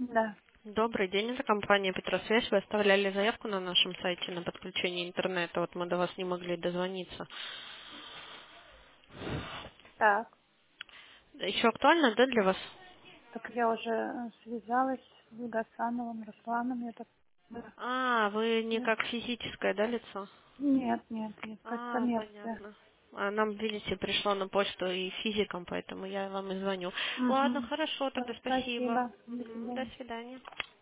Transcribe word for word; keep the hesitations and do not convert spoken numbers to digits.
Да, Добрый день, это компания Петросвязь. Вы оставляли заявку на нашем сайте на подключение интернета. Вот мы до вас не могли дозвониться. так. Еще актуально, да, для вас? Так я уже э, связалась с Гасановым, Русланом. Я так... Да, А, вы не да. как физическое, да, лицо? Нет, нет, нет, как А, коммерция. понятно. А нам, видите, пришло на почту и физиком, поэтому я вам и звоню. Ладно, Угу. хорошо, тогда спасибо. Спасибо. До Мгм, до свидания. свидания.